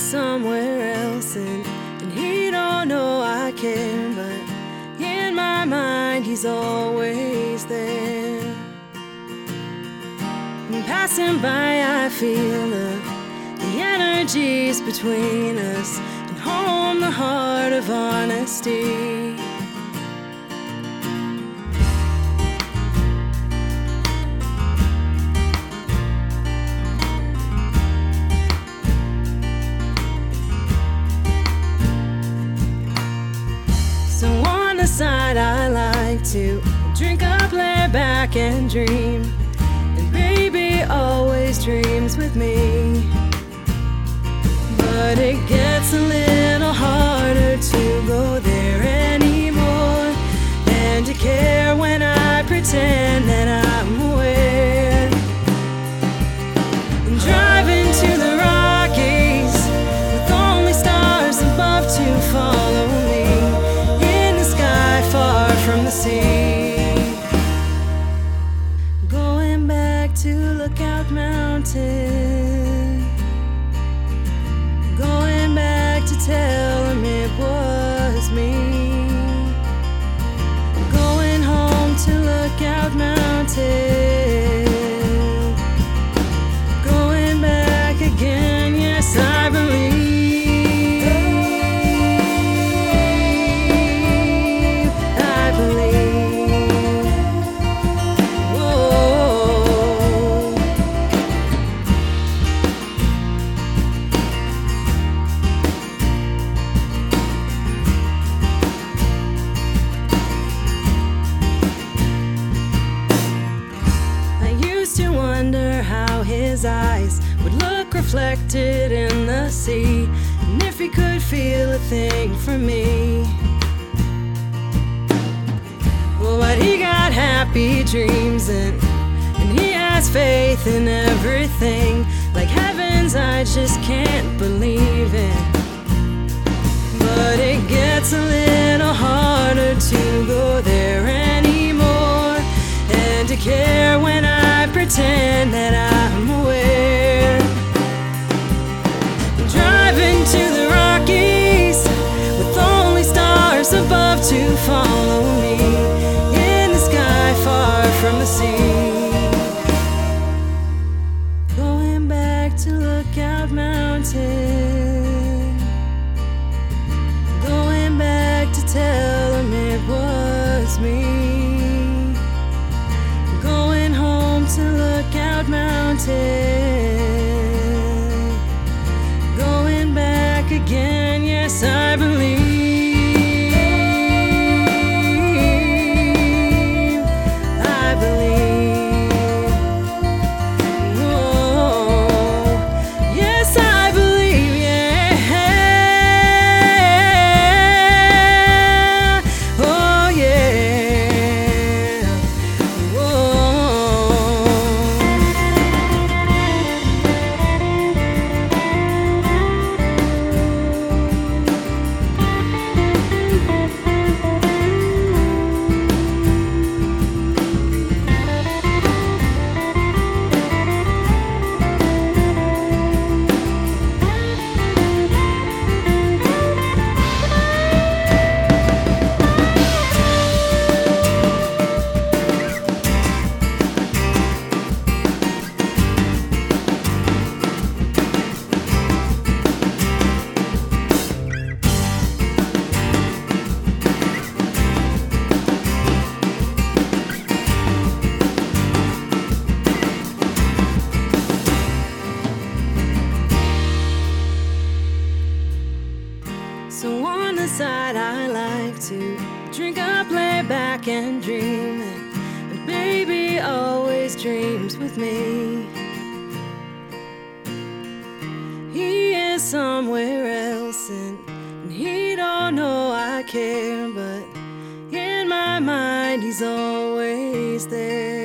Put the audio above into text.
somewhere else, and he don't know I care, but in my mind he's always there. And passing by I feel the energies between us, and home the heart of honesty. So on the side I like to drink up, lay back and dream, and baby always dreams with me. But it gets a little harder to go there anymore, and to care when I pretend that I'm aware. And driving to the Rockies with only stars above to follow me, far from the sea. Going back to Lookout Mountain, going back to tell him it was me. Going home to Lookout Mountain, going back again, yes I believe. His eyes would look reflected in the sea, and if he could feel a thing for me. Well, but he got happy dreams, and he has faith in everything, like heavens I just can't believe in. But it gets a little harder to go there anymore, and to care when I pretend that I'm aware. Driving to the Rockies with only stars above to follow me, in the sky far from the sea. Going back to Lookout Mountain, going back to tell him it was me. To Lookout Mountain, going back again, yes I believe. I believe. Oh, yes I believe, yeah. Oh yeah. Oh. So on the side I like to drink up, lay back and dream, and baby always dreams with me. He is somewhere else, and he don't know I care, but in my mind he's always there.